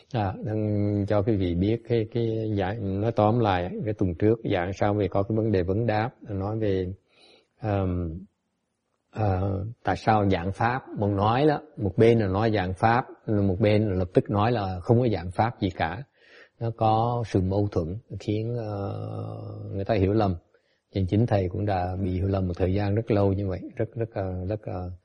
Đang cho quý vị biết cái dạng, nói tóm lại cái tuần trước dạng sau về có cái vấn đề vấn đáp, nói về tại sao dạng pháp, một bên là nói dạng pháp, một bên là lập tức nói là không có dạng pháp gì cả. Nó có sự mâu thuẫn khiến người ta hiểu lầm. Chính thầy cũng đã bị hiểu lầm một thời gian rất lâu như vậy, rất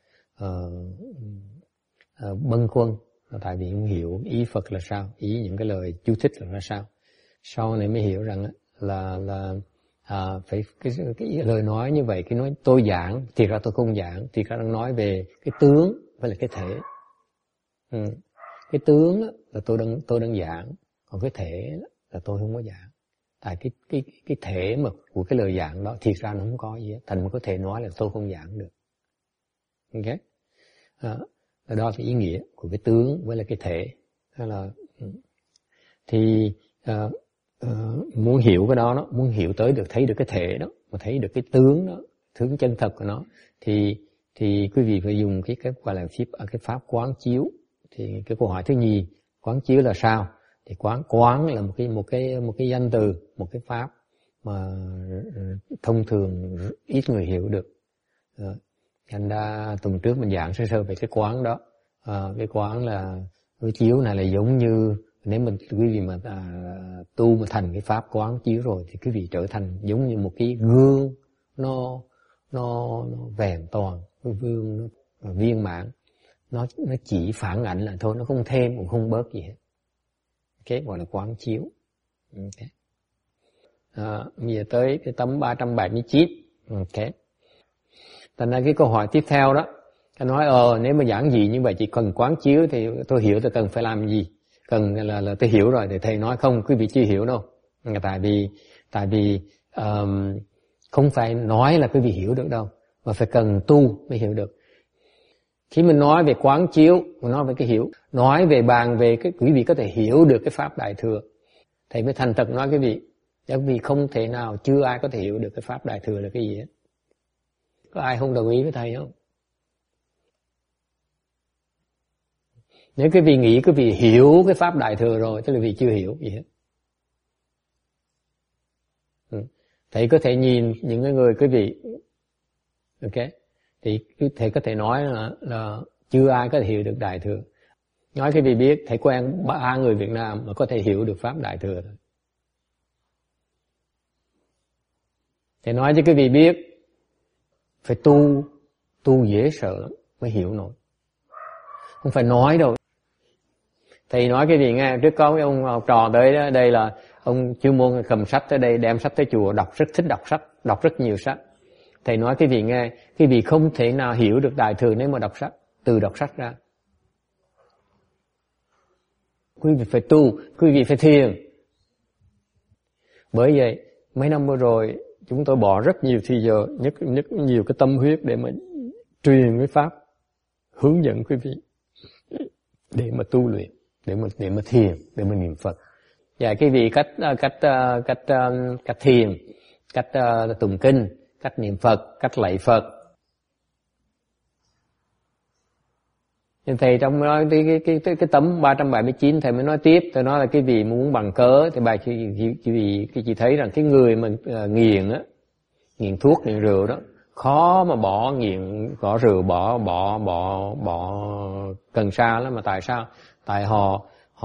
bâng khuâng, tại vì không hiểu ý Phật là sao, ý những cái lời chú thích là sao. Sau này mới hiểu rằng là phải cái lời nói như vậy, cái nói tôi giảng, thì ra tôi không giảng, thì ra đang nói về cái tướng với là cái thể. Cái tướng là tôi đang giảng, còn cái thể là tôi không có giảng. Tại cái thể mà của cái lời giảng đó thiệt ra nó không có gì hết, thành có thể nói là tôi không giảng được. Ok? Đó là ý nghĩa của cái tướng với là cái thể. Đó là thì muốn hiểu cái đó, muốn hiểu tới được, thấy được cái thể đó, mà thấy được cái tướng đó, tướng chân thật của nó, thì quý vị phải dùng cái gọi là cái pháp quán chiếu. Thì cái câu hỏi thứ nhì, quán chiếu là sao? Thì quán là một cái danh từ, một cái pháp mà thông thường ít người hiểu được. Thành ra tuần trước mình giảng sơ sơ về cái quán đó. Cái quán là cái chiếu này là giống như nếu mình quý vị mà tu mà thành cái pháp quán chiếu rồi thì quý vị trở thành giống như một cái gương nó vẹn toàn, cái gương nó viên mãn, nó chỉ phản ảnh là thôi, nó không thêm cũng không bớt gì hết. Cái gọi là quán chiếu. Okay. Bây giờ tới cái tấm 379. Okay. Thành ra cái câu hỏi tiếp theo đó, ta nói nếu mà giảng gì như vậy chỉ cần quán chiếu thì tôi hiểu tôi cần phải làm gì? Cần là tôi hiểu rồi, thì thầy nói không, quý vị chưa hiểu đâu. Tại vì không phải nói là quý vị hiểu được đâu, mà phải cần tu mới hiểu được. Khi mình nói về quán chiếu, mình nói về cái hiểu, nói về bàn về cái quý vị có thể hiểu được cái pháp Đại Thừa. Thầy mới thành thật nói quý vị, bởi vì không thể nào, chưa ai có thể hiểu được cái pháp Đại Thừa là cái gì hết. Có ai không đồng ý với thầy không? Nếu quý vị nghĩ quý vị hiểu cái pháp Đại Thừa rồi, tức là quý vị chưa hiểu gì hết. Thầy có thể nhìn những người quý vị, ok, thì thầy có thể nói là chưa ai có thể hiểu được Đại Thừa. Nói quý vị biết, thầy quen 3 người Việt Nam mà có thể hiểu được pháp Đại Thừa thôi. Thầy nói cho quý vị biết, phải tu dễ sợ lắm mới hiểu nổi, không phải nói đâu. Thầy nói cái gì nghe, trước có cái ông học trò tới đây là ông chuyên môn cầm sách tới đây, đem sách tới chùa đọc, rất thích đọc sách, đọc rất nhiều sách. Thầy nói cái gì nghe, cái vị không thể nào hiểu được Đại Thừa nếu mà đọc sách, từ đọc sách ra. Quý vị phải tu, quý vị phải thiền. Bởi vậy mấy năm vừa rồi chúng tôi bỏ rất nhiều thời giờ, nhất nhiều cái tâm huyết để mà truyền cái pháp, hướng dẫn quý vị để mà tu luyện, để mà thiền, để mà niệm Phật. Và quý vị cách thiền, cách tụng kinh, cách niệm Phật, cách lạy Phật. Nên thầy trong nói cái tấm 379 thầy mới nói tiếp, thầy nói là cái vị muốn bằng cớ thì bà chị thấy rằng cái người mà nghiện thuốc, nghiện rượu đó, khó mà bỏ rượu, bỏ cần sa lắm. Mà tại sao? Tại họ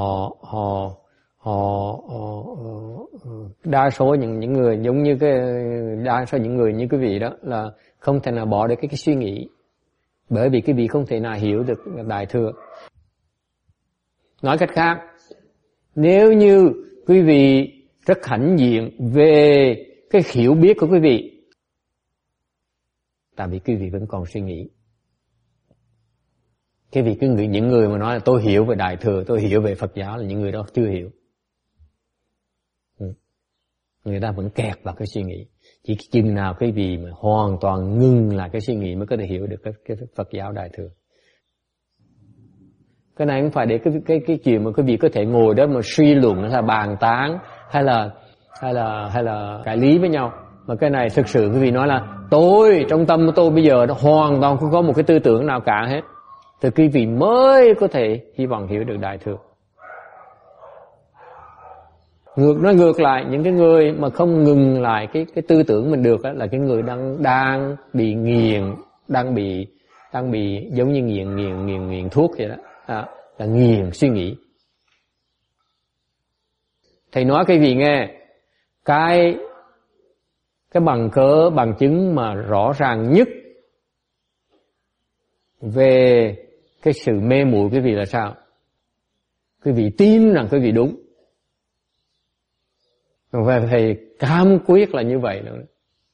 đa số những người giống như đa số những người như quý vị đó là không thể nào bỏ được cái suy nghĩ, bởi vì quý vị không thể nào hiểu được Đại Thừa. Nói cách khác, nếu như quý vị rất hãnh diện về cái hiểu biết của quý vị, tại vì quý vị vẫn còn suy nghĩ. Cái vì những người mà nói là tôi hiểu về Đại Thừa, tôi hiểu về Phật giáo, là những người đó chưa hiểu. Người ta vẫn kẹt vào cái suy nghĩ. Chỉ chừng nào quý vị mà hoàn toàn ngưng lại cái suy nghĩ mới có thể hiểu được cái Phật giáo Đại Thừa. Cái này không phải để cái chuyện mà quý vị có thể ngồi đó mà suy luận hay là bàn tán hay là cãi lý với nhau. Mà cái này thực sự quý vị nói là trong tâm của tôi bây giờ nó hoàn toàn không có một cái tư tưởng nào cả hết, thì quý vị mới có thể hy vọng hiểu được Đại Thừa. Nói ngược lại, những cái người mà không ngừng lại cái tư tưởng mình được đó, là cái người đang bị nghiền, đang bị giống như nghiền thuốc vậy đó, là nghiền suy nghĩ. Thầy nói cái gì nghe, cái bằng chứng mà rõ ràng nhất về cái sự mê muội quý vị là sao? Quý vị tin rằng quý vị đúng. Và thầy cam quyết là như vậy nữa.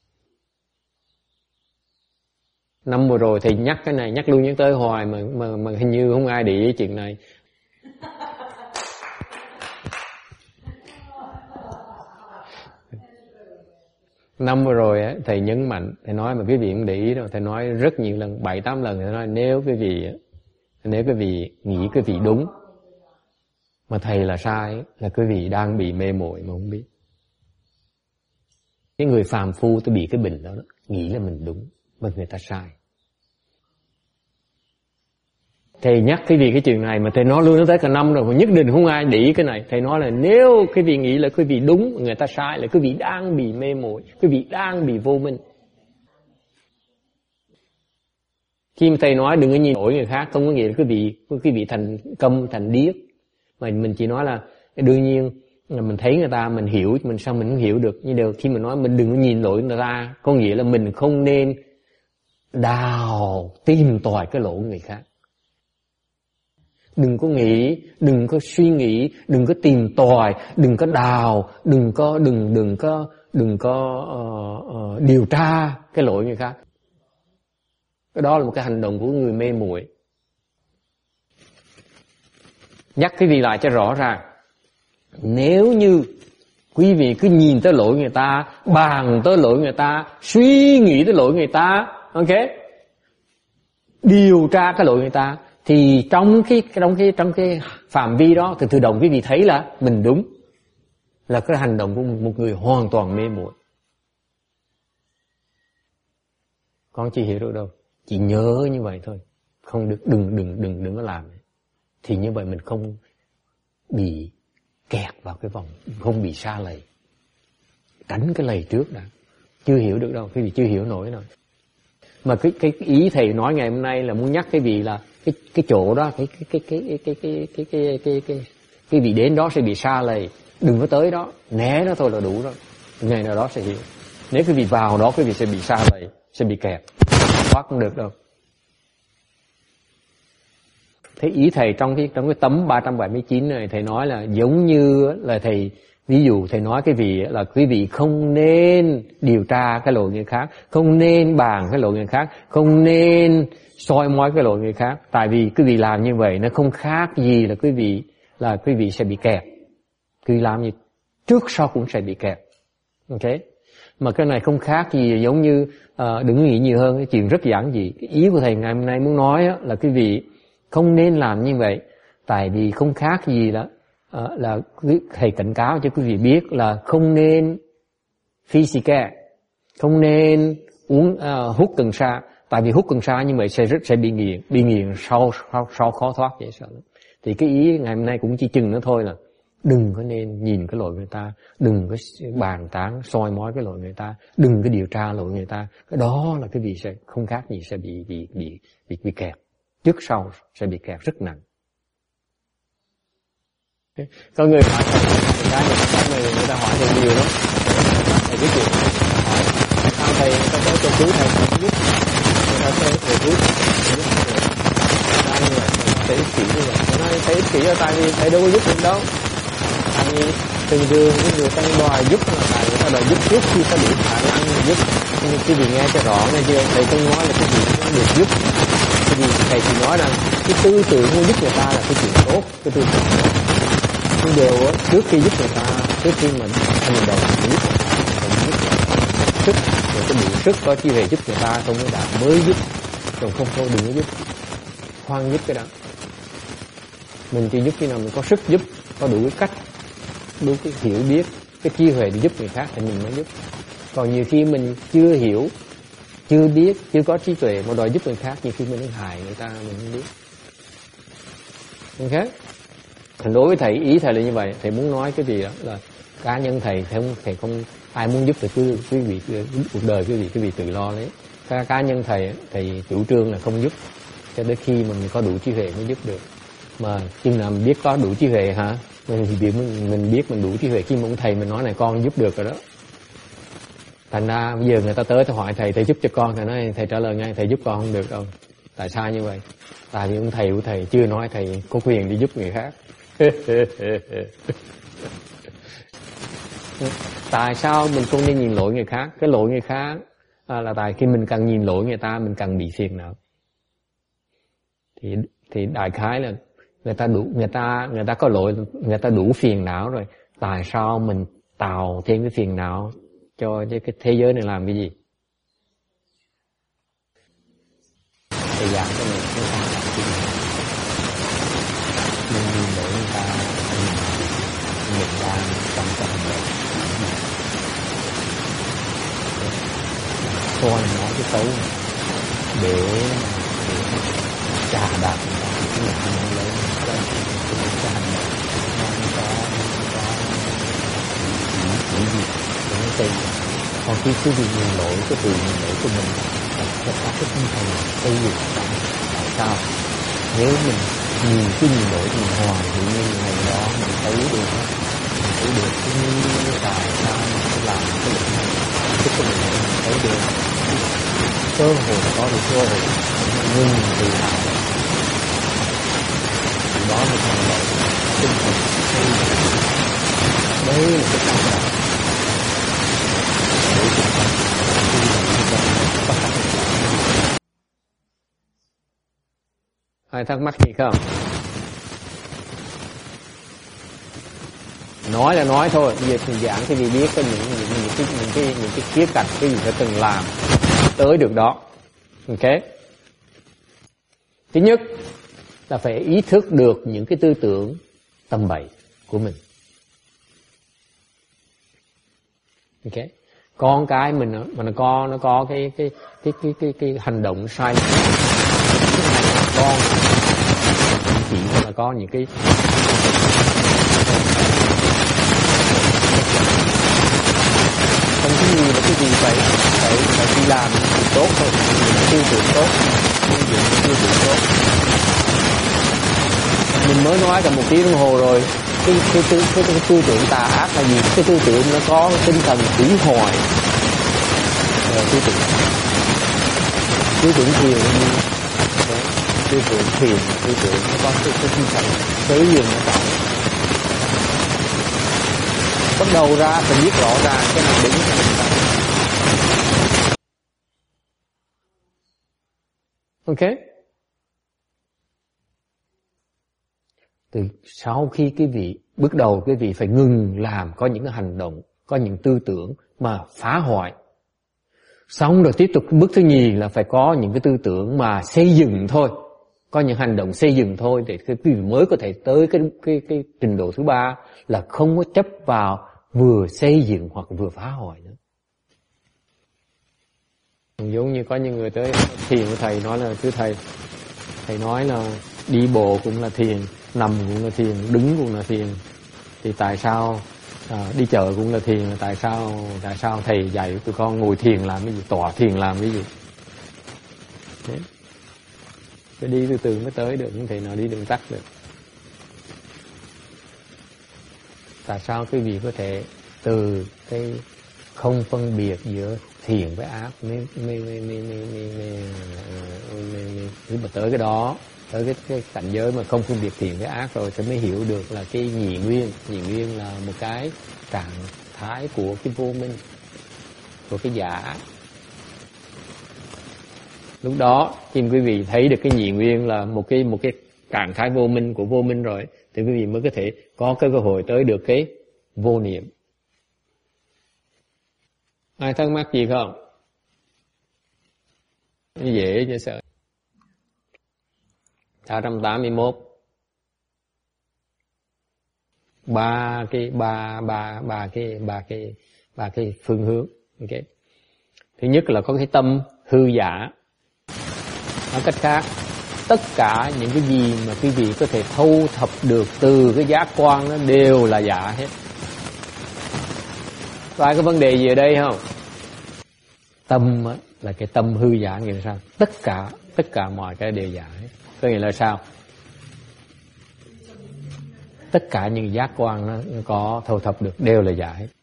Năm vừa rồi thầy nhắc cái này, nhắc luôn nhắc tới hoài mà hình như không ai để ý chuyện này. Năm vừa rồi á, thầy nhấn mạnh, thầy nói mà quý vị cũng để ý đâu, thầy nói rất nhiều lần, 7-8 lần, thầy nói nếu quý vị nghĩ quý vị đúng mà thầy là sai, là quý vị đang bị mê muội mà không biết. Cái người phàm phu tôi bị cái bệnh đó, nghĩ là mình đúng mà người ta sai. Thầy nhắc cái gì cái chuyện này mà thầy nói luôn nó tới cả năm rồi mà nhất định không ai để ý cái này. Thầy nói là nếu quý vị nghĩ là quý vị đúng, người ta sai, là quý vị đang bị mê muội, quý vị đang bị vô minh. Khi mà thầy nói đừng có nhìn lỗi người khác, không có nghĩa là quý vị thành câm, thành điếc, mà mình chỉ nói là đương nhiên là mình thấy người ta, mình hiểu, mình sao mình không hiểu được. Nhưng đều khi mình nói mình đừng có nhìn lỗi người ta, có nghĩa là mình không nên tìm tòi cái lỗi người khác. Đừng có nghĩ, đừng có suy nghĩ, đừng có tìm tòi, đừng có đào, đừng có điều tra cái lỗi người khác. Cái đó là một cái hành động của người mê muội. Nhắc quý vị lại cho rõ ràng. Nếu như quý vị cứ nhìn tới lỗi người ta, bàn tới lỗi người ta, suy nghĩ tới lỗi người ta, ok, điều tra cái lỗi người ta, thì trong cái phạm vi đó thì tự động quý vị thấy là mình đúng, là cái hành động của một người hoàn toàn mê muội. Con chỉ hiểu được đâu, chỉ nhớ như vậy thôi, không được, đừng có làm. Thì như vậy mình không bị kẹt vào cái vòng, không bị sa lầy. Tránh cái lầy trước đã. Chưa hiểu được đâu, quý vị chưa hiểu nổi đâu. Mà cái ý thầy nói ngày hôm nay là muốn nhắc cái vị là cái chỗ đó, cái vị đến đó sẽ bị sa lầy, đừng có tới đó, né đó thôi là đủ rồi. Ngày nào đó sẽ hiểu. Nếu quý vị vào đó quý vị sẽ bị sa lầy, sẽ bị kẹt, thoát không được đâu. Thế ý thầy trong cái tấm 379 này, thầy nói là giống như là thầy, ví dụ thầy nói cái vị là quý vị không nên điều tra cái lỗi người khác, không nên bàn cái lỗi người khác, không nên soi mói cái lỗi người khác. Tại vì quý vị làm như vậy nó không khác gì là quý vị sẽ bị kẹt. Quý vị làm như trước sau cũng sẽ bị kẹt. Ok? Mà cái này không khác gì, giống như đừng nghĩ nhiều hơn, cái chuyện rất giản dị. Cái ý của thầy ngày hôm nay muốn nói là quý vị không nên làm như vậy, tại vì không khác gì là thầy cảnh cáo cho quý vị biết là không nên physical, không nên hút cần sa, tại vì hút cần sa như vậy sẽ bị nghiện sau khó thoát vậy sợ lắm. Thì cái ý ngày hôm nay cũng chỉ chừng nữa thôi là đừng có nên nhìn cái lỗi người ta, đừng có bàn tán soi mói cái lỗi người ta, đừng có điều tra lỗi người ta. Cái đó là cái gì sẽ không khác gì sẽ bị kẹt. Trước sau sẽ bị kẹt rất nặng. Có người hỏi người ta hỏi thầy nhiều lắm. Thầy cái chuyện hỏi sao thầy người ta có cho cứu thầy không giúp, người ta sẽ thầy cứu như vậy, thầy ích kỷ như vậy. Thầy nói thầy ích kỷ là tại vì thầy đâu có giúp được đâu. Tại vì thường cái người ta đòi giúp là tại người ta đòi giúp trước khi có đủ khả năng giúp. Nhưng cái gì nghe cho rõ nghe chưa? Thầy không nói là cái gì cũng được giúp. Cái gì thầy chỉ nói rằng cái tư tưởng muốn giúp người ta là cái chuyện tốt, cái tư tưởng tốt. Nhưng điều trước khi giúp người ta, trước khi mà hành động giúp người ta, giúp sức, rồi cái đủ sức có chi về giúp người ta không có đạt mới giúp, còn không thôi đừng có giúp, khoan giúp cái đó. Mình chỉ giúp khi nào mình có sức giúp, có đủ cái cách, đủ cái hiểu biết, cái chi huệ để giúp người khác thì mình mới giúp. Còn nhiều khi mình chưa hiểu, chưa biết, chưa có trí tuệ mà đòi giúp người khác, nhiều khi mình hại người ta mình không biết. Ok? Đối với thầy, ý thầy là như vậy. Thầy muốn nói cái gì đó là cá nhân thầy không ai muốn giúp thì cứ quý vị cuộc đời quý vị tự lo lấy. Cá nhân thầy chủ trương là không giúp cho đến khi mình có đủ trí huệ mới giúp được. Mà chừng nào mình biết có đủ trí huệ hả? Mình biết mình đủ trí huệ khi mà ông thầy mình nói này con giúp được rồi đó. Thành ra bây giờ người ta tới hỏi thầy giúp cho con, thầy trả lời ngay thầy giúp con không được đâu. Tại sao như vậy? Tại vì ông thầy của thầy chưa nói thầy có quyền đi giúp người khác. Tại sao mình không nên nhìn lỗi người khác? Cái lỗi người khác là tại khi mình càng nhìn lỗi người ta mình càng bị phiền não. Thì đại khái là người ta có lỗi, người ta đủ phiền não rồi. Tại sao mình tạo thêm cái phiền não cho cái thế giới này làm cái gì? Thầy giảng cho mình cái quan trọng của mình nhìn lỗi người ta, mình đang trong hành động coi nói cái xấu để trà đạp người ta, cái hành động lớn cái hành động nó có những gì của nó xây. Còn khi quý vị nhìn lỗi cái từ nhìn lỗi của mình sẽ có cái tinh thần xây dựng. Tại sao? Nếu mình nhìn cái nhìn lỗi mình hoàn tự nhiên ngày đó mình thấy được cái tại sao mình làm cái việc này, cái mình thấy được cơ hội có được cơ hội ngừng tự hào. Thì đó là hành động tinh thần xây dựng. Đấy là cái quan trọng. Ai thắc mắc gì không? Nói là nói thôi, bây giờ thì giảng cái gì biết có những cái khía cạnh cái gì phải từng làm tới được đó. Ok. Thứ nhất là phải ý thức được những cái tư tưởng tầm bậy của mình. Ok. Con cái mình mà nó có cái hành động sai, con chỉ là có những cái không có gì là cái gì phải đi làm tốt thôi, tiêu chuẩn tốt, tiêu chuẩn tốt. Mình mới nói cả 1 tiếng đồng hồ rồi, cái tư tưởng tà ác là gì? Cái tư tưởng nó có tinh thần hủy hoại. Tư tưởng thiền, tư tưởng nó có cái tinh thần tới dừng nó trọng. Bắt đầu ra thì biết rõ ràng cái nào đúng cái nào sai. Ok. Từ sau khi quý vị bước đầu quý vị phải ngừng làm, có những hành động, có những tư tưởng mà phá hoại. Xong rồi tiếp tục bước thứ nhì là phải có những cái tư tưởng mà xây dựng thôi, có những hành động xây dựng thôi, để quý vị mới có thể tới cái trình độ thứ ba là không có chấp vào vừa xây dựng hoặc vừa phá hoại nữa. Giống như có những người tới thiền của thầy nói là, thưa thầy nói là đi bộ cũng là thiền, nằm cũng là thiền, đứng cũng là thiền, thì tại sao đi chợ cũng là thiền, tại sao thầy dạy tụi con ngồi thiền làm cái gì, tọa thiền làm cái gì? Đấy. Phải đi từ từ mới tới được, không thể nào đi đường tắt được. Tại sao quý vị có thể từ cái không phân biệt giữa thiện với ác mới mà tới cái đó, tới cái cảnh giới mà không phân biệt thiện với ác rồi thì mới hiểu được là cái nhị nguyên là một cái trạng thái của cái vô minh, của cái giả. Lúc đó khi quý vị thấy được cái nhị nguyên là một cái trạng thái vô minh của vô minh rồi, thì quý vị mới có thể có cái cơ hội tới được cái vô niệm. Ai thắc mắc gì không? Dễ chứ sợ. 381. Ba cái phương hướng. Ok. Thứ nhất là có cái tâm hư giả. Nói cách khác, tất cả những cái gì mà quý vị có thể thâu thập được từ cái giác quan nó đều là giả hết. Có ai có vấn đề gì ở đây không? Tâm là cái tâm hư giả, nghĩa là sao? Tất cả mọi cái đều giả hết. Có nghĩa là sao? Tất cả những giác quan nó có thâu thập được đều là giả hết.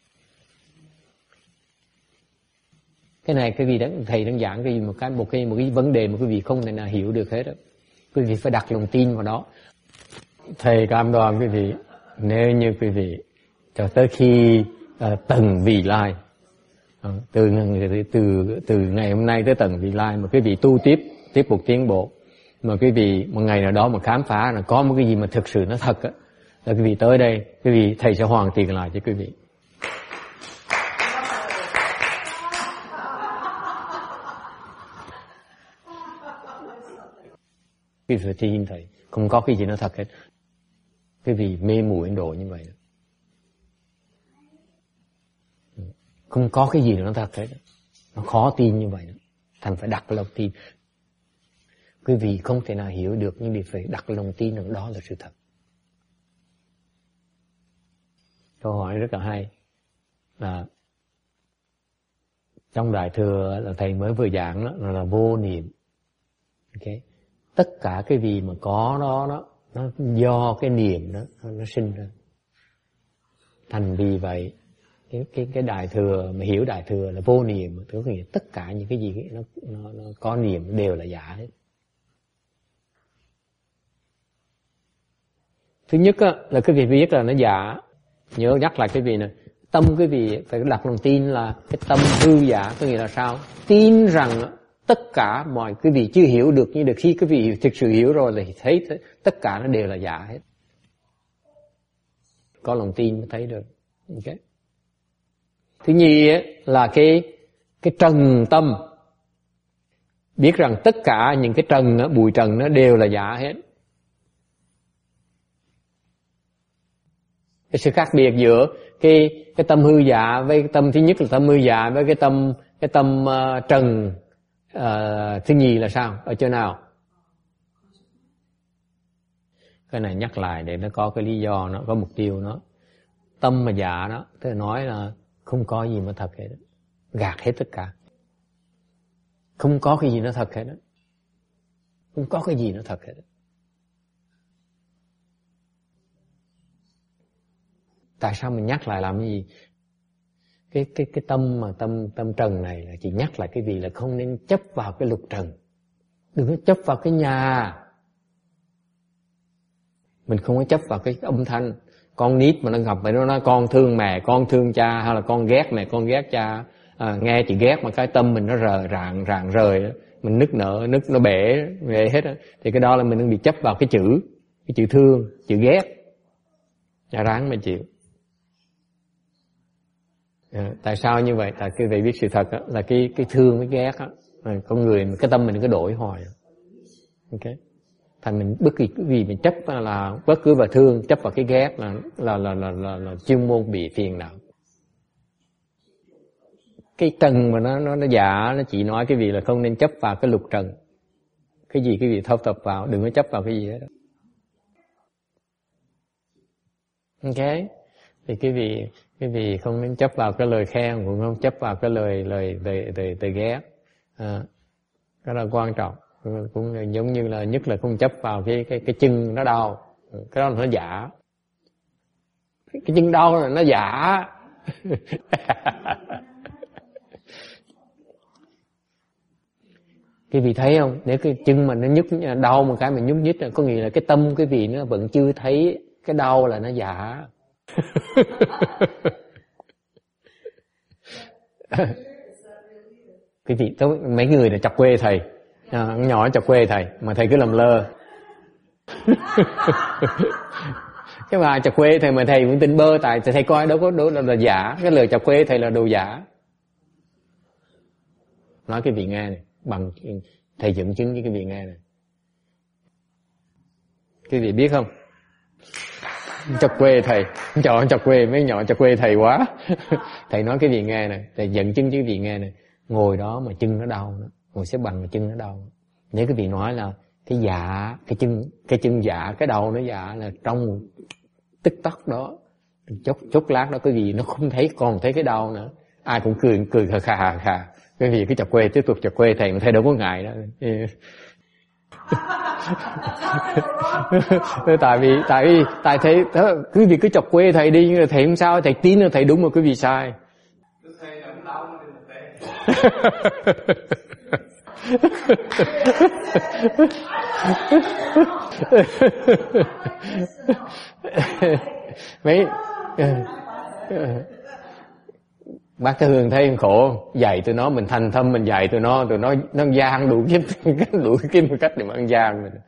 Cái này cái vị thầy đang giảng cái gì một cái vấn đề mà quý vị không thể nào hiểu được hết đó. Quý vị phải đặt lòng tin vào đó. Thầy cam đoan quý vị, nếu như quý vị cho tới khi tận vị lai, từ ngày hôm nay tới tận vị lai mà quý vị tu tiếp tục tiến bộ, mà quý vị một ngày nào đó mà khám phá là có một cái gì mà thực sự nó thật á, là quý vị tới đây, quý vị thầy sẽ hoàn tiền lại cho quý vị. Quý vị phải tin thầy, không có cái gì nó thật hết. Quý vị mê muội Ấn Độ như vậy đó. Không có cái gì nó thật hết. Nó khó tin như vậy đó. Thành phải đặt lòng tin. Quý vị không thể nào hiểu được, nhưng vì phải đặt lòng tin rằng đó là sự thật. Câu hỏi rất là hay. Là trong Đại Thừa là thầy mới vừa giảng đó, là vô niệm. Okay. Tất cả cái gì mà có đó nó do cái niệm đó nó sinh ra. Thành vì vậy cái Đại Thừa mà hiểu Đại Thừa là vô niệm, tức là tất cả những cái gì nó có niệm đều là giả hết. Thứ nhất á, là cái việc biết là nó giả. Nhớ nhắc lại cái việc này, tâm cái vị phải đặt lòng tin là cái tâm hư giả, có nghĩa là sao? Tin rằng tất cả mọi cái vị chưa hiểu được, nhưng được khi cái vị thực sự hiểu rồi thì thấy tất cả nó đều là giả hết. Có lòng tin mới thấy được. Okay. Thứ nhì ấy, là cái trần tâm, biết rằng tất cả những cái trần đó, bụi trần nó đều là giả hết. Cái sự khác biệt giữa cái tâm hư giả với cái tâm, thứ nhất là tâm hư giả với cái tâm trần, thứ nhì là sao? Ở chỗ nào? Cái này nhắc lại để nó có cái lý do, nó có mục tiêu nó. Tâm mà giả đó, tôi nói là không có gì mà thật hết đó. Gạt hết tất cả. Không có cái gì nó thật hết đó. Không có cái gì nó thật hết đó. Tại sao mình nhắc lại làm cái gì? Cái tâm mà tâm trần này là chỉ nhắc lại cái gì là không nên chấp vào cái lục trần. Đừng có chấp vào cái nhà. Mình không có chấp vào cái âm thanh. Con nít mà nó gặp vậy nó nói con thương mẹ, con thương cha, hay là con ghét mẹ, con ghét cha. Nghe chị ghét mà cái tâm mình nó rạng rời, mình nức nở, nức nó bể hết đó. Thì cái đó là mình đang bị chấp vào cái chữ thương, chữ ghét. Ráng mà chịu. Tại sao như vậy? Tại cái vị biết sự thật đó, là cái thương cái ghét đó, con người cái tâm mình cứ đổi hoài. Ok. Thành mình bất kỳ cái gì mình chấp là bất cứ vào thương, chấp vào cái ghét là chuyên môn bị phiền não. Cái trần mà nó giả, nó chỉ nói cái gì là không nên chấp vào cái lục trần. Cái gì thâu tập vào, đừng có chấp vào cái gì hết đó. Ok. Thì cái vị không nên chấp vào cái lời khen, cũng không chấp vào cái lời ghét. Cái đó quan trọng. Cũng giống như là nhất là không chấp vào cái chân nó đau, cái đó là nó giả. Cái chân đau là nó giả. Cái vị thấy không? Nếu cái chân mà nó nhức đau một cái mà nhúc nhích, có nghĩa là cái tâm cái vị nó vẫn chưa thấy cái đau là nó giả. Cái vị mấy người là chọc quê thầy, nhỏ chọc quê thầy mà thầy cứ làm lơ. Cái bà chọc quê thầy mà thầy vẫn tin bơ, tại thầy coi đâu có là giả. Cái lời chọc quê thầy là đồ giả. Nói cái vị nghe này, bằng thầy dẫn chứng với cái vị nghe này. Cái vị biết không? Chọc quê thầy, chọc quê mấy nhỏ chọc quê thầy quá. Thầy nói cái vị nghe này, thầy dẫn chứng với cái vị nghe này. Ngồi đó mà chân nó đau, ngồi xếp bằng mà chân nó đau. Nếu cái vị nói là cái dạ, cái chân giả, cái đầu nó giả là trong tích tắc đó, Chốc lát đó quý vị nó không thấy, còn thấy cái đau nữa, ai cũng cười khà khà. Quý vị cứ chọc quê, tiếp tục chọc quê thầy, mà thầy đâu có ngại đó. tại thấy quý vị cứ chọc quê thầy đi, nhưng mà thầy không sao, thầy tin là thầy đúng mà quý vị sai. Mấy bác Thế Hương thấy khổ, dạy tụi nó, mình thành tâm mình dạy tụi nó gian đủ kiếm cách để mà ăn gian mình.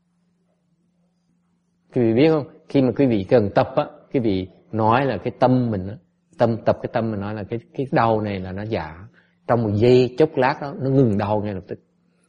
Quý vị biết không, khi mà quý vị cần tập á, quý vị nói là cái tâm mình á, tập cái tâm mình nói là cái đau này là nó giả, trong một giây chốc lát đó nó ngừng đau ngay lập tức.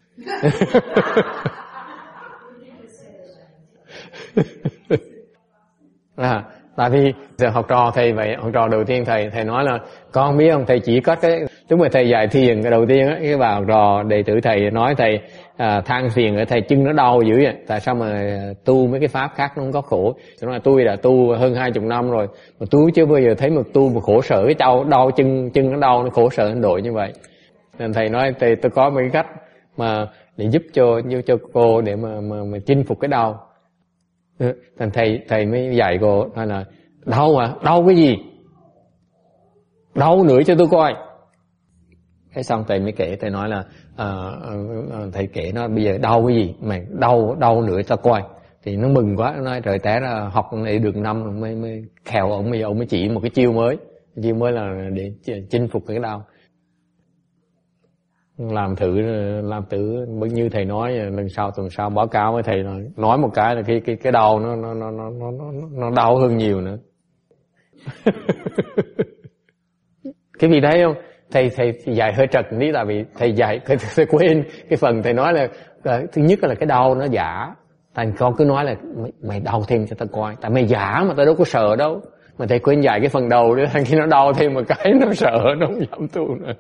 Tại vì học trò thầy vậy, học trò đầu tiên thầy nói là con biết không, thầy chỉ có cái lúc mà thầy dạy thiền cái đầu tiên á, cái bà học trò đệ tử thầy nói thầy than phiền ở thầy chân nó đau dữ vậy, tại sao mà tu mấy cái pháp khác nó không có khổ. Tôi nói tôi đã tu hơn 20 năm rồi mà tôi chưa bao giờ thấy một tu mà khổ sở cái đau chân nó đau, nó khổ sở đến độ như vậy. Nên thầy nói tôi có một cái cách mà để giúp cho cô để mà chinh phục cái đau. Thành thầy mới dạy cô nói là đau mà, đau cái gì, đau nữa cho tôi coi. Cái xong thầy mới kể, thầy nói là thầy kể nó bây giờ đau cái gì, mày đau nữa cho coi. Thì nó mừng quá, nó nói trời, té ra học này được năm mới khèo ông mới chỉ một cái chiêu mới là để chinh phục cái đau. Làm thử như thầy nói, lần sau tuần sau báo cáo với thầy, nói một cái là cái đau nó đau hơn nhiều nữa. Cái gì đấy không, thầy dạy hơi trật tí, tại vì thầy dạy thầy quên cái phần thầy nói là thứ nhất là cái đau nó giả. Thành con cứ nói là mày đau thêm cho tao coi, tại mày giả mà tao đâu có sợ đâu. Mà thầy quên dạy cái phần đầu nữa, khi nó đau thêm một cái nó sợ, nó không dám tu nữa.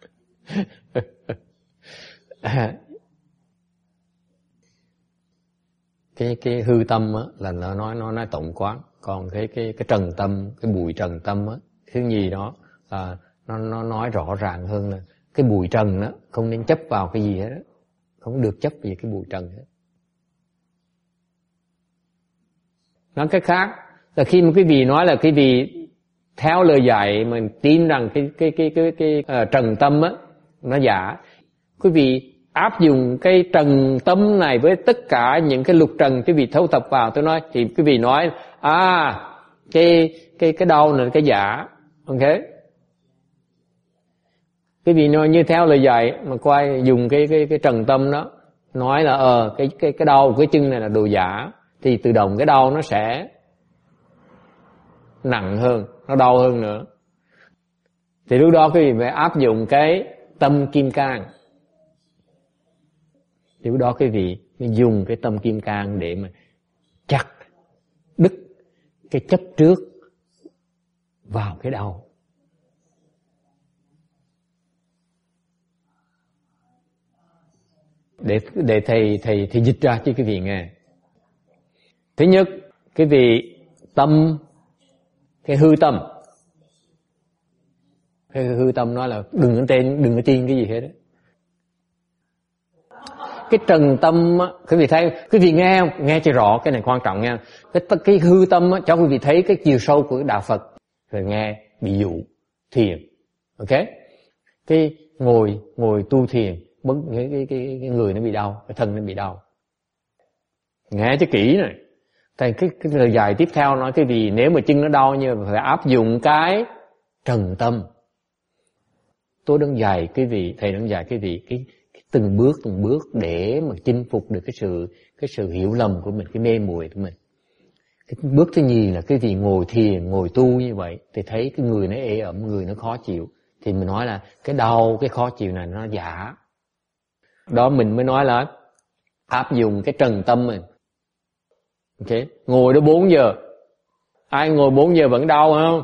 Cái hư tâm á là nó nói tổng quán, còn cái trần tâm, cái bụi trần tâm á, thứ gì đó là nó nói rõ ràng hơn là cái bụi trần đó không nên chấp vào cái gì hết đó. Không được chấp về cái bụi trần hết. Nói cách khác là khi mà quý vị nói là quý vị theo lời dạy mình tin rằng cái trần tâm á nó giả, quý vị áp dụng cái trần tâm này với tất cả những cái lục trần quý vị thấu tập vào, tôi nói thì quý vị nói cái đau này là cái giả, ok. Quý vị nói như theo lời dạy mà quay dùng cái trần tâm đó nói là cái đau cái chân này là đồ giả, thì tự động cái đau nó sẽ nặng hơn, nó đau hơn nữa. Thì lúc đó quý vị phải áp dụng cái tâm kim cang. Thì lúc đó quý vị mới dùng cái tâm kim cang để mà chặt đứt cái chấp trước vào cái đau. Để thầy dịch ra cho quý vị nghe. Thứ nhất, quý vị tâm, cái hư tâm. Cái hư tâm nói là đừng có tin cái gì hết đấy. Cái trần tâm á, quý vị thấy, quý vị nghe không? Nghe cho rõ, cái này quan trọng nha. Cái hư tâm á, cho quý vị thấy cái chiều sâu của đạo Phật. Rồi nghe ví dụ thiền, ok? Cái ngồi tu thiền, cái người nó bị đau, cái thân nó bị đau. Nghe cho kỹ này. Thì cái lời dài tiếp theo nói cái gì, nếu mà chân nó đau như phải áp dụng cái trần tâm. Tôi đang dạy quý vị, thầy đang dạy quý vị cái từng bước để mà chinh phục được cái sự hiểu lầm của mình, cái mê muội của mình. Cái bước thứ nhì là cái gì ngồi thiền, ngồi tu như vậy thì thấy cái người nó ê ẩm, người nó khó chịu, thì mình nói là cái đau, cái khó chịu này nó giả. Đó mình mới nói là áp dụng cái trần tâm mình. Ok, ngồi đó 4 giờ. Ai ngồi 4 giờ vẫn đau không?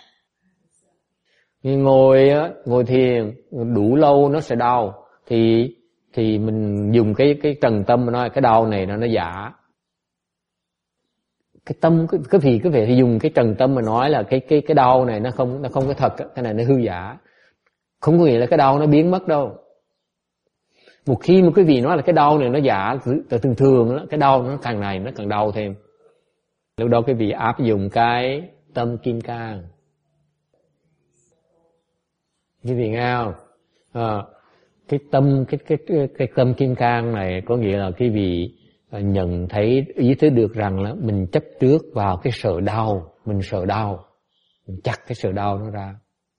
Nhưng ngồi thiền đủ lâu nó sẽ đau. Thì mình dùng cái trần tâm mà nói cái đau này nó giả. cái tâm, cái vị dùng cái trần tâm mà nói là cái đau này nó không có thật, cái này nó hư giả. Không có nghĩa là cái đau nó biến mất đâu. Một khi mà quý vị nói là cái đau này nó giả, thường thường đó, cái đau nó càng này nó càng đau thêm. Lúc đó quý vị áp dụng cái tâm kim cang. Quý vị nghe không? Cái tâm kim cang này có nghĩa là quý vị nhận thấy, ý thức được rằng là mình chấp trước vào cái sợ đau, mình sợ đau, mình chặt cái sợ đau nó ra.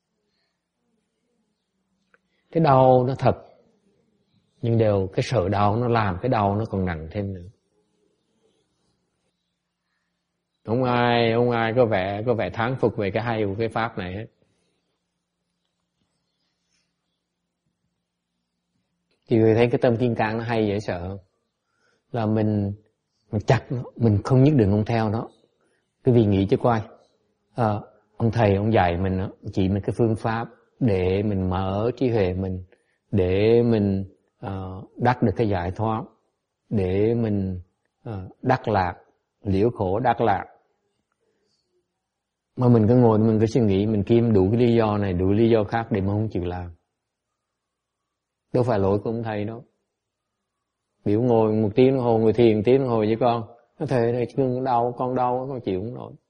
Cái đau nó thật, nhưng đều cái sợ đau nó làm cái đau nó còn nặng thêm nữa. Không ai có vẻ thán phục về cái hay của cái pháp này hết. Thì người thấy cái tâm kim cang nó hay dễ sợ không? Là mình chặt nó, mình không nhất định không theo nó. Quý vị nghĩ cho coi, ông thầy ông dạy mình đó, chỉ mình cái phương pháp để mình mở trí huệ mình, để mình đắc được cái giải thoát, để mình đắc lạc, liễu khổ đắc lạc. Mà mình cứ ngồi mình cứ suy nghĩ, mình kiếm đủ cái lý do này, đủ lý do khác để mà không chịu làm. Đâu phải lỗi của ông thầy đâu. Biểu ngồi 1 tiếng đồng hồ, ngồi thiền 1 tiếng đồng hồ với con, nó thầy này cưng đau, con đau, con chịu không nổi.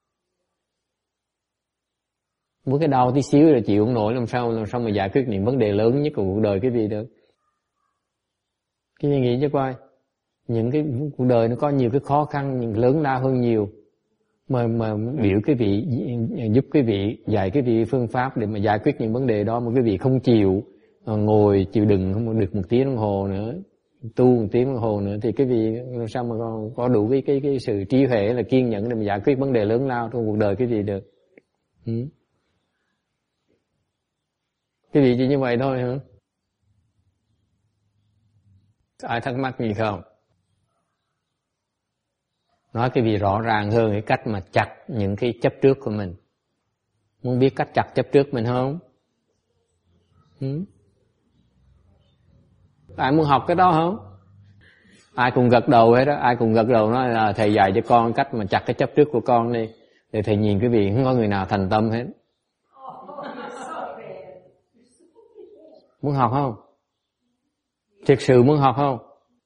Mỗi cái đau tí xíu là chịu không nổi, làm sao mà giải quyết những vấn đề lớn nhất của cuộc đời cái gì được. Cái gì nghĩ cho coi, những cái cuộc đời nó có nhiều cái khó khăn, những lớn lao hơn nhiều. Mà biểu cái vị giúp cái vị, dạy cái vị phương pháp để mà giải quyết những vấn đề đó, mà cái vị không chịu ngồi chịu đựng không được 1 tiếng đồng hồ nữa, tu 1 tiếng đồng hồ nữa, thì cái vị làm sao mà có đủ cái sự trí huệ là kiên nhẫn để mà giải quyết vấn đề lớn lao trong cuộc đời cái gì được. Cái vị chỉ như vậy thôi hả? Ai thắc mắc gì không? Nói cái vị rõ ràng hơn cái cách mà chặt những cái chấp trước của mình. Muốn biết cách chặt chấp trước mình không? Ai muốn học cái đó không? Ai cùng gật đầu hết đó, ai cùng gật đầu nói là thầy dạy cho con cách mà chặt cái chấp trước của con đi. Để thầy nhìn cái vị không có người nào thành tâm hết. Muốn học không? Thực sự muốn học không?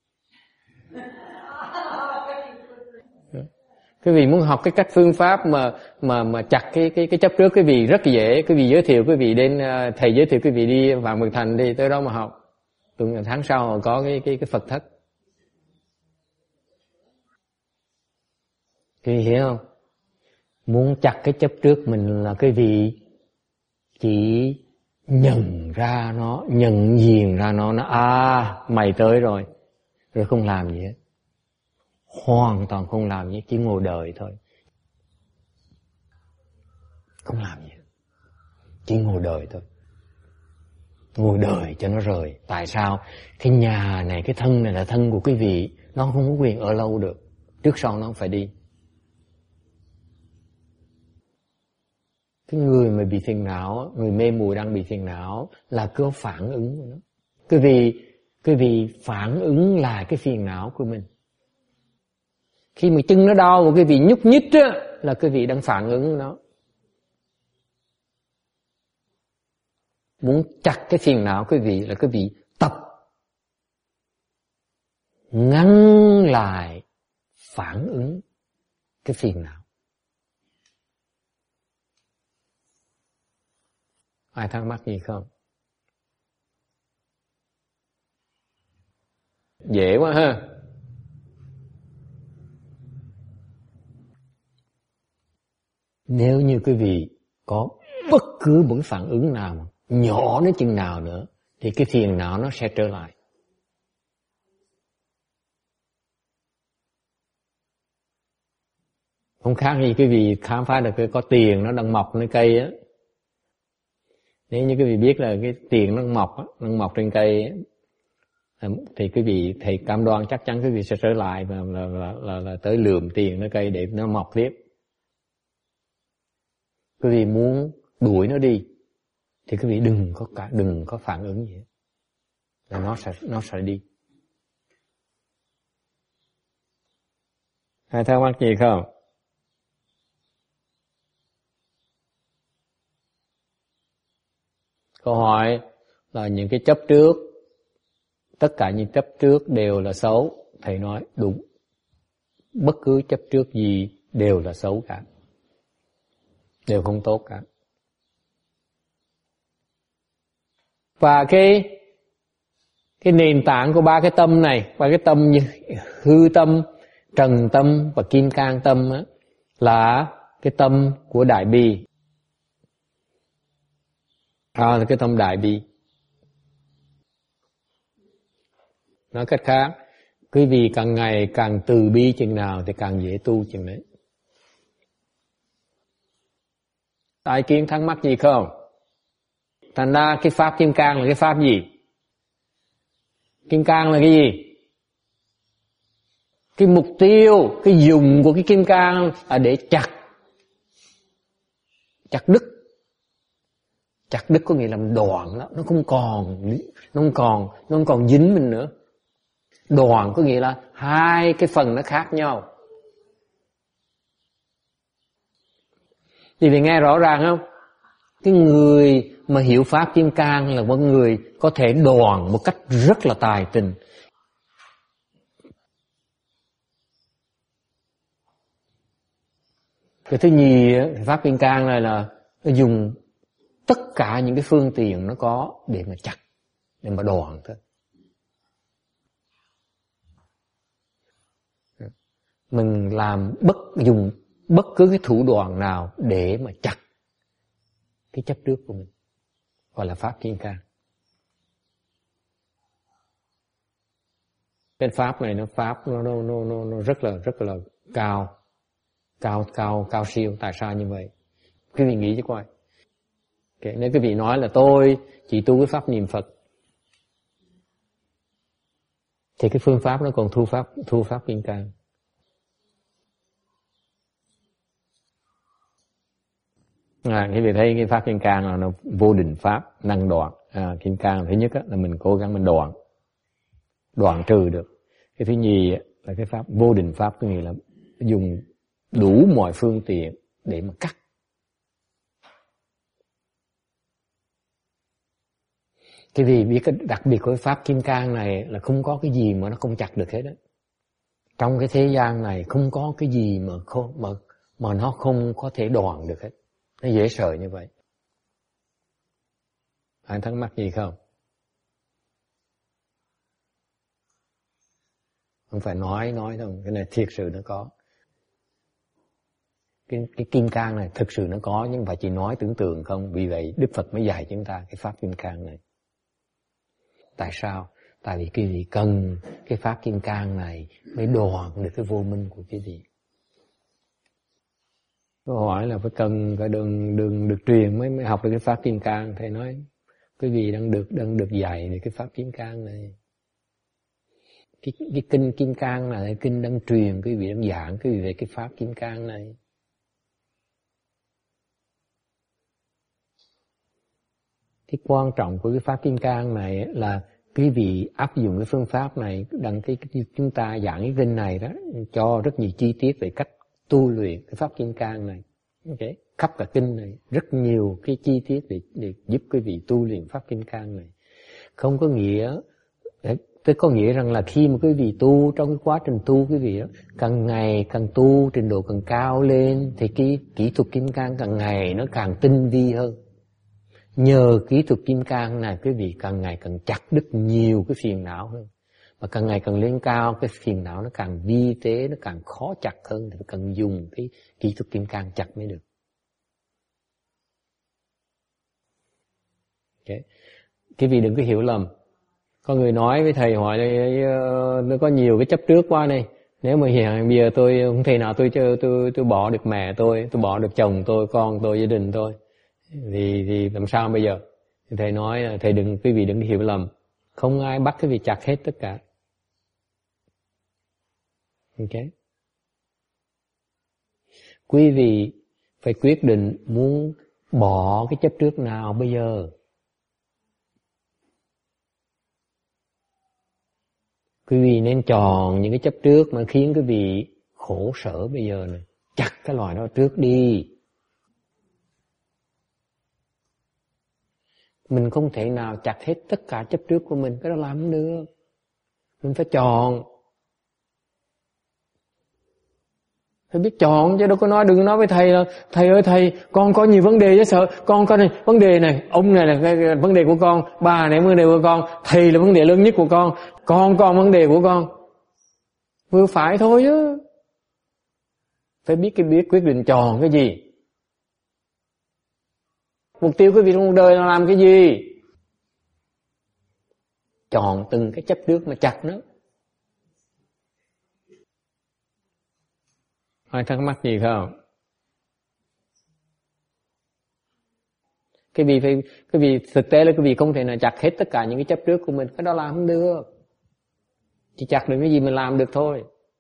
Cái vị muốn học cái cách phương pháp mà chặt cái chấp trước cái vị rất dễ. Cái vị giới thiệu cái vị đến, thầy giới thiệu cái vị đi vào Mường Thành đi, tới đó mà học. Tuần tháng sau có cái Phật thất. Cái vị hiểu không? Muốn chặt cái chấp trước mình là cái vị chỉ nhận ra nó, nhận diện ra nó mày tới rồi không làm gì hết. Hoàn toàn không làm gì, chỉ ngồi đợi thôi. Không làm gì hết, chỉ ngồi đợi thôi. Ngồi đợi cho nó rời. Tại sao? Cái nhà này, cái thân này là thân của quý vị, nó không có quyền ở lâu được. Trước sau nó phải đi. Cái người mà bị phiền não, người mê muội đang bị phiền não là cứ phản ứng của nó. Cái vì phản ứng lại cái phiền não của mình. Khi mà chân nó đau, một cái vị nhúc nhích á, là cái vị đang phản ứng nó. Muốn chặt cái phiền não cái vị là cái vị tập ngăn lại phản ứng cái phiền não. Ai thắc mắc gì không? Dễ quá ha. Nếu như quý vị có bất cứ một phản ứng nào nhỏ đến chừng nào nữa thì cái phiền não nó sẽ trở lại. Không khác gì quý vị khám phá được cái có tiền nó đang mọc trên cây á. Nếu như quý vị biết là cái tiền nó mọc trên cây á, thì quý vị thầy cam đoan chắc chắn quý vị sẽ trở lại và là tới lượm tiền nó cây để nó mọc tiếp. Quý vị muốn đuổi nó đi thì quý vị đừng có phản ứng gì hết, là nó sẽ đi. Ai thắc mắc gì không? Câu hỏi là những cái chấp trước, tất cả những chấp trước đều là xấu. Thầy nói đúng. Bất cứ chấp trước gì đều là xấu cả, đều không tốt cả. Và cái nền tảng của ba cái tâm này, ba cái tâm như hư tâm, trần tâm và kim cang tâm á, là cái tâm của đại bi. Là cái tâm đại bi. Nói cách khác, quý vị càng ngày càng từ bi chừng nào thì càng dễ tu chừng đấy. Ai kiến thắc mắc gì không? Thành ra cái pháp kim cang là cái pháp gì? Kim cang là cái gì? Cái mục tiêu, cái dùng của cái kim cang là để chặt đứt. Chặt đứt có nghĩa là đoạn đó, nó không còn dính mình nữa. Đoạn có nghĩa là hai cái phần nó khác nhau. Thì vì nghe rõ ràng không? Cái người mà hiểu pháp kim cang là một người có thể đoạn một cách rất là tài tình. Cái thứ nhì, pháp kim cang này là nó dùng tất cả những cái phương tiện nó có để mà chặt, để mà đoạn thôi. Mình dùng bất cứ cái thủ đoạn nào để mà chặt cái chấp trước của mình, gọi là pháp kim cang. Cái pháp này nó rất là cao siêu. Tại sao như vậy? Quý vị nghĩ chứ coi. Nếu quý vị nói là tôi chỉ tu cái pháp niệm Phật, thì cái phương pháp nó còn thu pháp kim cang. Quý vị thấy cái pháp kim cang là nó vô định pháp, năng đoạn. Kim cang thứ nhất là mình cố gắng mình đoạn trừ được. Cái thứ nhì là cái pháp vô định pháp, có nghĩa là dùng đủ mọi phương tiện để mà cắt. Cái vì biết cái đặc biệt của cái pháp kim cang này là không có cái gì mà nó không chặt được hết đó. Trong cái thế gian này không có cái gì mà nó không có thể đoạn được hết. Nó dễ sợ như vậy. Anh thắc mắc gì không? Không phải nói thôi, cái này thiệt sự nó có. Cái kim cang này thực sự nó có, nhưng phải chỉ nói tưởng tượng không. Vì vậy Đức Phật mới dạy chúng ta cái pháp kim cang này. Tại sao? Tại vì quý vị cần cái pháp kim cang này mới đoạn được cái vô minh của quý vị. Câu hỏi là phải đường được truyền mới học được cái pháp kim cang. Thầy nói quý vị đang được dạy về cái pháp kim cang này. Cái kinh kim cang là cái kinh đang truyền, quý vị đang giảng quý vị về cái pháp kim cang này. Cái quan trọng của cái pháp kim cang này là quý vị áp dụng cái phương pháp này, đằng cái chúng ta giảng cái kinh này đó, cho rất nhiều chi tiết về cách tu luyện cái pháp kim cang này. Okay. Khắp cả kinh này rất nhiều cái chi tiết để giúp quý vị tu luyện pháp kim cang này. Không có nghĩa, có nghĩa rằng là khi mà quý vị tu, trong cái quá trình tu quý vị đó, càng ngày càng tu, trình độ càng cao lên thì cái kỹ thuật kim cang càng ngày nó càng tinh vi hơn. Nhờ kỹ thuật kim cang này quý vị càng ngày càng chặt đứt nhiều cái phiền não hơn. Và càng ngày càng lên cao, cái phiền não nó càng vi tế, nó càng khó chặt hơn, thì cần dùng cái kỹ thuật kim cang chặt mới được. Okay. Cái vị đừng có hiểu lầm. Có người nói với thầy, hỏi nó có nhiều cái chấp trước quá này. Nếu mà hiện bây giờ tôi không thể nào tôi bỏ được mẹ tôi bỏ được chồng tôi, con tôi, gia đình tôi, thì làm sao bây giờ? Thì thầy nói quý vị đừng hiểu lầm. Không ai bắt quý vị chặt hết tất cả. Ok. Quý vị phải quyết định muốn bỏ cái chấp trước nào bây giờ. Quý vị nên chọn những cái chấp trước mà khiến quý vị khổ sở bây giờ này. Chặt cái loại đó trước đi. Mình không thể nào chặt hết tất cả chấp trước của mình, cái đó làm không được. Mình phải chọn. Phải biết chọn chứ đâu có nói, đừng nói với thầy là thầy ơi thầy, con có nhiều vấn đề chứ sợ, con có này, vấn đề này, ông này là cái vấn đề của con, bà này vấn đề của con, thầy là vấn đề lớn nhất của con vấn đề của con. Vừa phải thôi chứ. Phải biết quyết định chọn cái gì. Mục tiêu quý vị trong cuộc đời là làm cái gì? Chọn từng cái chấp trước mà chặt nó. Ai thắc mắc gì không? Cái vì thực tế là cái vì không thể nào chặt hết tất cả những cái chấp trước của mình, cái đó làm không được. Chỉ chặt được cái gì mình làm được thôi.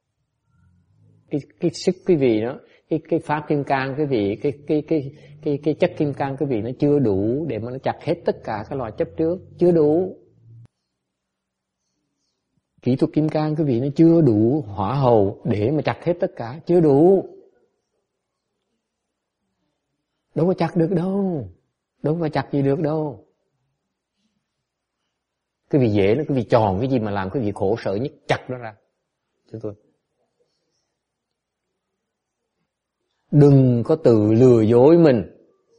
Cái sức quý vị đó, cái pháp kim cang quý vị, cái chất kim cang quý vị nó chưa đủ để mà nó chặt hết tất cả các loại chấp trước, chưa đủ. Kỹ thuật kim cang quý vị nó chưa đủ hỏa hầu để mà chặt hết tất cả, chưa đủ. Đâu có chặt được đâu. Đâu có chặt gì được đâu. Quý vị dễ nó, quý vị chọn cái gì mà làm quý vị khổ sở nhất, chặt nó ra. Cho tôi. Đừng có tự lừa dối mình.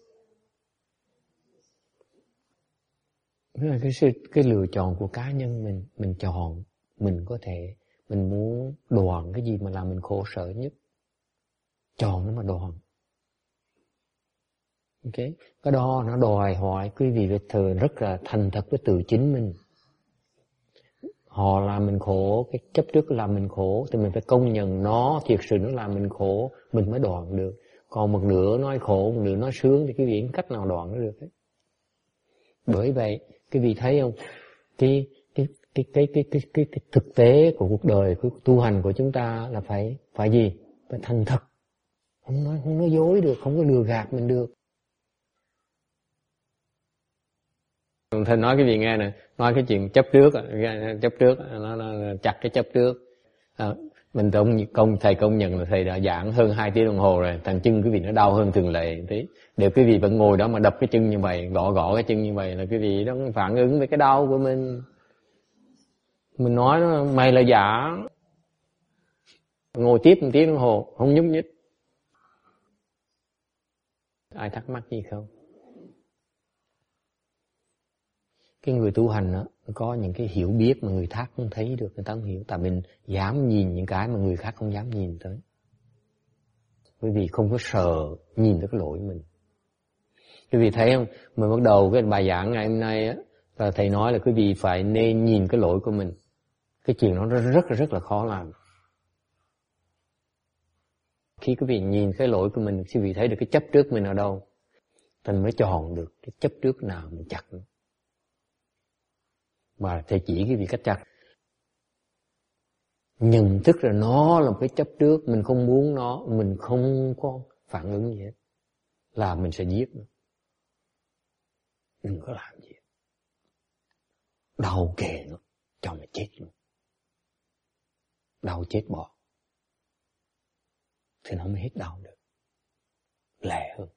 Cái lựa chọn của cá nhân mình chọn, mình có thể, mình muốn đoạn cái gì mà làm mình khổ sở nhất, chọn nó mà đoạn. Okay. Cái đó nó đòi hỏi quý vị phải thờ rất là thành thật với tự chính mình. Họ làm mình khổ, cái chấp trước làm mình khổ, thì mình phải công nhận nó thiệt sự nó làm mình khổ, mình mới đoạn được. Còn một nửa nói khổ, một nửa nói sướng thì quý vị không cách nào đoạn nó được hết. Bởi vậy, quý vị thấy không? Cái thực tế của cuộc đời, của tu hành của chúng ta là phải gì? Phải thành thật. Không nói dối được, không có lừa gạt mình được. Thầy nói cái gì nghe nè, nói cái chuyện chấp trước nó chặt cái chấp trước. Mình thầy công nhận là thầy đã giảng hơn 2 tiếng đồng hồ rồi, thằng chân quý vị nó đau hơn thường lệ tí. Nếu quý vị vẫn ngồi đó mà đập cái chân như vậy, gõ cái chân như vậy là quý vị đó phản ứng với cái đau của mình. Mình nói nó mày là giả. Ngồi tiếp 1 tiếng đồng hồ không nhúc nhích. Ai thắc mắc gì không? Cái người tu hành đó, có những cái hiểu biết mà người khác không thấy được, người ta không hiểu. Tại mình dám nhìn những cái mà người khác không dám nhìn tới. Bởi vì không có sợ nhìn tới cái lỗi mình. Quý vị thấy không? Mình bắt đầu cái bài giảng ngày hôm nay á, là thầy nói là quý vị phải nên nhìn cái lỗi của mình. Cái chuyện đó rất là khó làm. Khi quý vị nhìn cái lỗi của mình, quý vị thấy được cái chấp trước mình ở đâu, thì mới chọn được cái chấp trước nào mình chặt nó. Mà thầy chỉ cái vị cách chặt. Nhận thức là nó là một cái chấp trước, mình không muốn nó, mình không có phản ứng gì hết, là mình sẽ giết nó. Đừng có làm gì. Đau kề nó, cho nó chết luôn. Đau chết bỏ. Thì nó mới hết đau được. Lẹ hơn.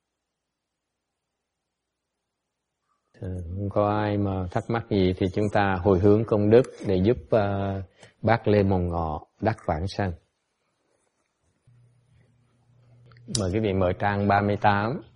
Không có ai mà thắc mắc gì thì chúng ta hồi hướng công đức để giúp bác Lê Mồng Ngọ đắc vãng sanh. Mời quý vị mở trang 38.